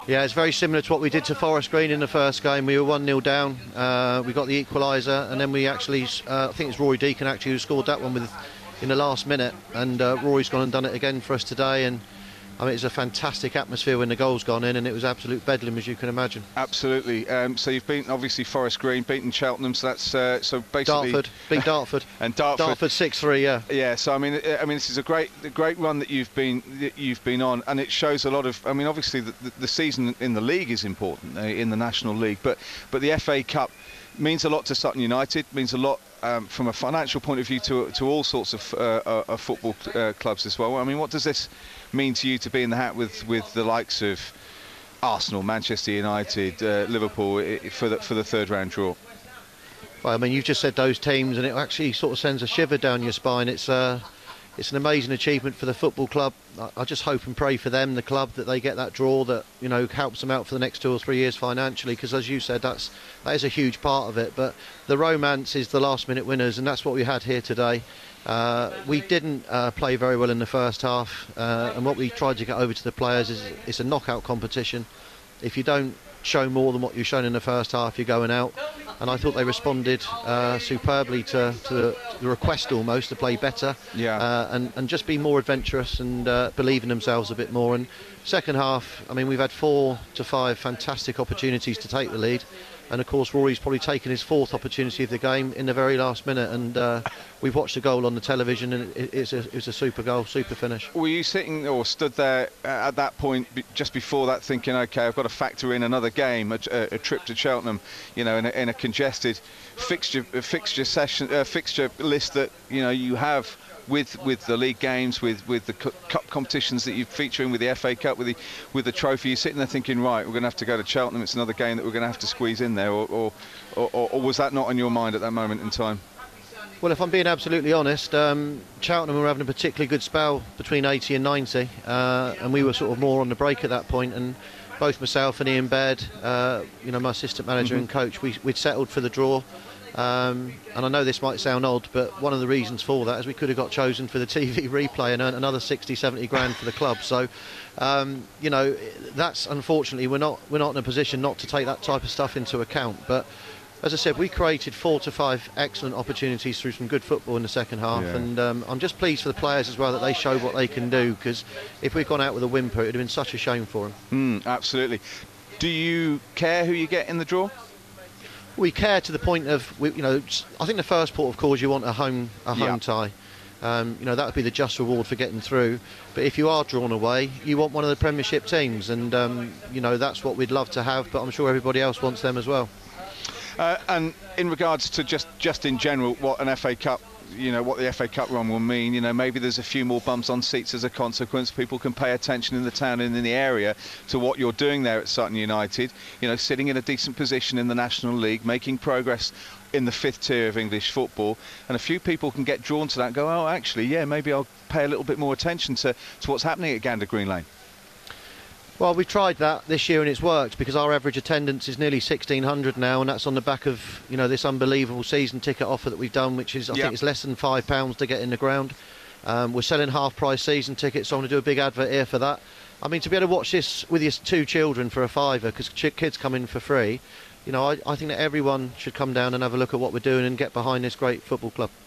Yeah, it's very similar to what we did to Forest Green in the first game. We were 1-0 down, we got the equaliser, and then we actually, I think it's Rory Deacon actually who scored that one in the last minute, and Rory's gone and done it again for us today. And I mean, it's a fantastic atmosphere when the goal's gone in, and it was absolute bedlam, as you can imagine. Absolutely. So you've beaten, obviously, Forest Green, beaten Cheltenham, so that's so basically beat Dartford. And Dartford 6-3, yeah. Yeah. So I mean, this is a great run that you've been on, and it shows a lot of. I mean, obviously, the season in the league is important in the National League, but the FA Cup means a lot to Sutton United. Means a lot. From a financial point of view to all sorts of football clubs as well. I mean, what does this mean to you to be in the hat with the likes of Arsenal, Manchester United, Liverpool for the third round draw? Well, I mean, you've just said those teams, and it actually sort of sends a shiver down your spine. It's an amazing achievement for the football club. I just hope and pray for them, the club, that they get that draw that, you know, helps them out for the next 2 or 3 years financially, because as you said, that is a huge part of it. But the romance is the last minute winners, and that's what we had here today. We didn't play very well in the first half, and what we tried to get over to the players is it's a knockout competition. If you don't show more than what you've shown in the first half, you're going out. And I thought they responded superbly to the request almost to play better, and just be more adventurous and believe in themselves a bit more. And second half, I mean, we've had 4 to 5 fantastic opportunities to take the lead, and of course Rory's probably taken his 4th opportunity of the game in the very last minute, and we've watched the goal on the television, and it was a super goal, super finish. Were you sitting or stood there at that point just before that thinking, okay, I've got to factor in another game, a trip to Cheltenham, you know, in a congested fixture list that, you know, you have with the league games, with the cup competitions that you're featuring, with the FA Cup, with the trophy? You're sitting there thinking, right, we're going to have to go to Cheltenham, it's another game that we're going to have to squeeze in there, or was that not on your mind at that moment in time? Well, if I'm being absolutely honest, Cheltenham were having a particularly good spell between 80 and 90, and we were sort of more on the break at that point, and both myself and Ian Baird, you know, my assistant manager and coach, we'd settled for the draw. And I know this might sound odd, but one of the reasons for that is we could have got chosen for the TV replay and earned another 60-70 grand for the club. So, you know, that's unfortunately we're not in a position not to take that type of stuff into account. But as I said, we created 4 to 5 excellent opportunities through some good football in the second half, and I'm just pleased for the players as well that they showed what they can do, because if we'd gone out with a whimper, it would have been such a shame for them. Absolutely. Do you care who you get in the draw? We care to the point of, you know, I think the first port of call is you want a home tie. You know, that would be the just reward for getting through. But if you are drawn away, you want one of the Premiership teams, and you know, that's what we'd love to have. But I'm sure everybody else wants them as well. And in regards to just in general, what an FA Cup, you know, what the FA Cup run will mean, you know, maybe there's a few more bums on seats as a consequence. People can pay attention in the town and in the area to what you're doing there at Sutton United, you know, sitting in a decent position in the National League, making progress in the 5th tier of English football, and a few people can get drawn to that and go, oh, actually, yeah, maybe I'll pay a little bit more attention to what's happening at Gander Green Lane. Well, we tried that this year and it's worked, because our average attendance is nearly 1,600 now, and that's on the back of, you know, this unbelievable season ticket offer that we've done, which is, I think it's less than £5 to get in the ground. We're selling half-price season tickets, so I'm going to do a big advert here for that. I mean, to be able to watch this with your 2 children for a £5, because kids come in for free, you know, I think that everyone should come down and have a look at what we're doing and get behind this great football club.